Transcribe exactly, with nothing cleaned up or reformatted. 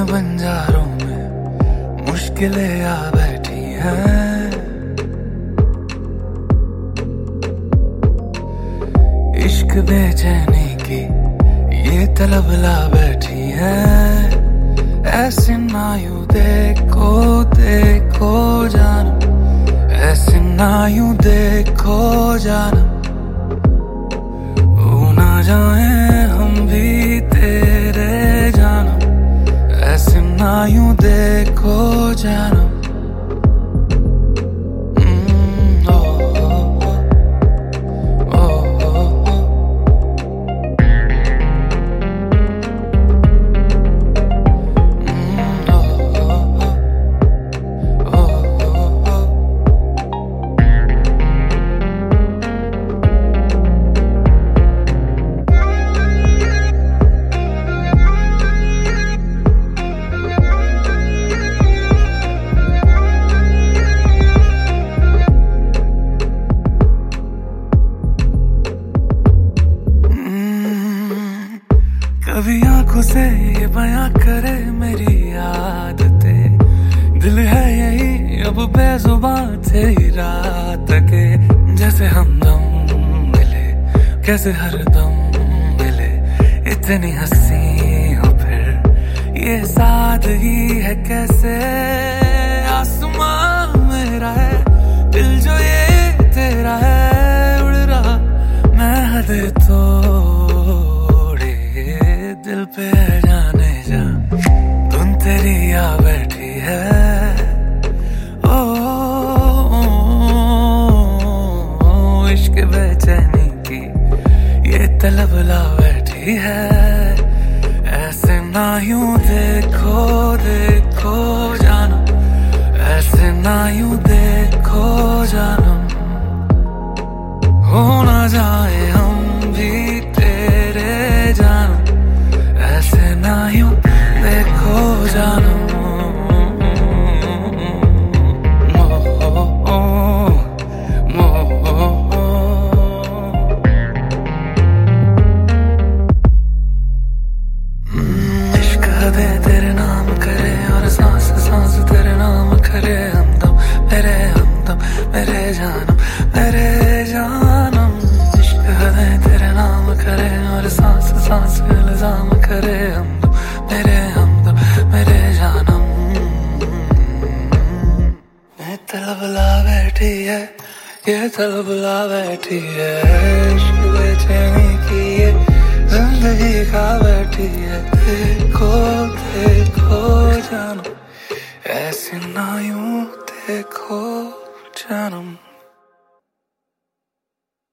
बंजारों में मुश्किलें आ बैठी हैं। इश्क बेचैनी की ये तलब ला बैठी है। ऐसे ना यूं देखो देखो जानम, ऐसे ना यूं देखो जानम, हो ना जाए हम भी तेरे जानम, ऐसे ना यूं देखो जानम। कभी आंखों से ये बयां करे मेरी आदतें, दिल है यही अब बेजुबां तेरी रात के। जैसे हमदम मिले कैसे हरदम मिले, इतनी हंसी हो फिर ये सादगी है कैसे। आसमां मेरा है दिल जो ये तेरा है, उड़ रहा मैं हद तो दिल पे जाने जा धुन तेरी आ बैठी है। ओ, ओ, ओ, ओ इश्क बेचैनी की ये तलब ला बैठी है। ऐसे ना यूं देखो देखो जानम, ऐसे ना यूं देखो जानम, हो ना जाए हम भी तेरे जानम, ऐसे ना यूं देखो जानम। इश्क हदे तेरे नाम करे और सांस सांस तेरे नाम करे। हमदम मेरे हमदम मेरे जानम मेरे जानम। इश्क हदे तेरे नाम करे और सांस सांस इल्जाम करे। हमदम मेरे हमदम मेरे जानम। ये तलब ला बैठी है, ये तलब ला बैठी है। इश्क बेचैनी की ये जिंदगी खा बैठी है। देखो देखो जानम, ऐसे ना यूं देखो जानम।